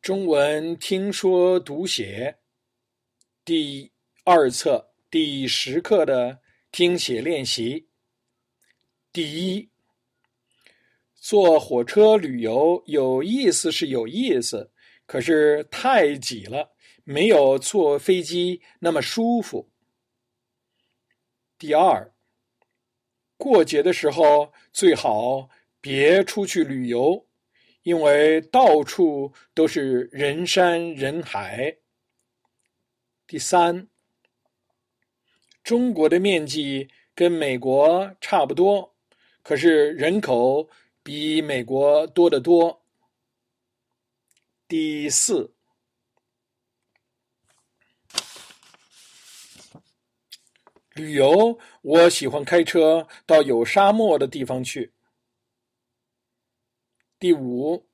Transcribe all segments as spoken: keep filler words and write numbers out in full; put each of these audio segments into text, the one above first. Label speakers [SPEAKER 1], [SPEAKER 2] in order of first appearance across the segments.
[SPEAKER 1] 中文听说读写第二册第十课的听写练习。第一，坐火车旅游有意思是有意思，可是太挤了，没有坐飞机那么舒服。第二，过节的时候最好别出去旅游，因为到处都是人山人海。第三，中国的面积跟美国差不多，可是人口比美国多得多。第四，旅游我喜欢开车到有沙漠的地方去。第五，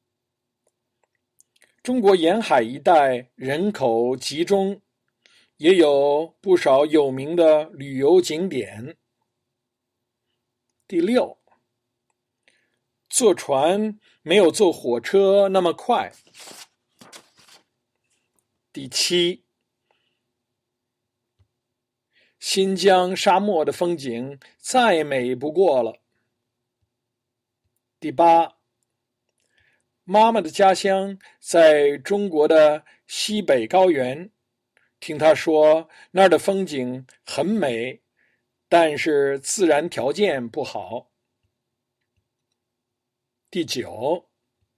[SPEAKER 1] 中国沿海一带人口集中，也有不少有名的旅游景点。第六，坐船没有坐火车那么快。第七，新疆沙漠的风景再美不过了。第八，妈妈的家乡在中国的西北高原，听她说那儿的风景很美，但是自然条件不好。第九，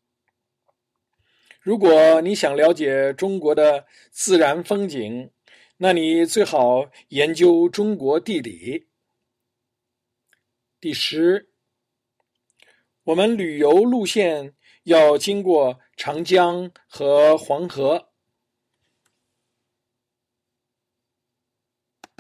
[SPEAKER 1] 如果你想了解中国的自然风景，那你最好研究中国地理。第十，我们旅游路线要经过长江和黄河。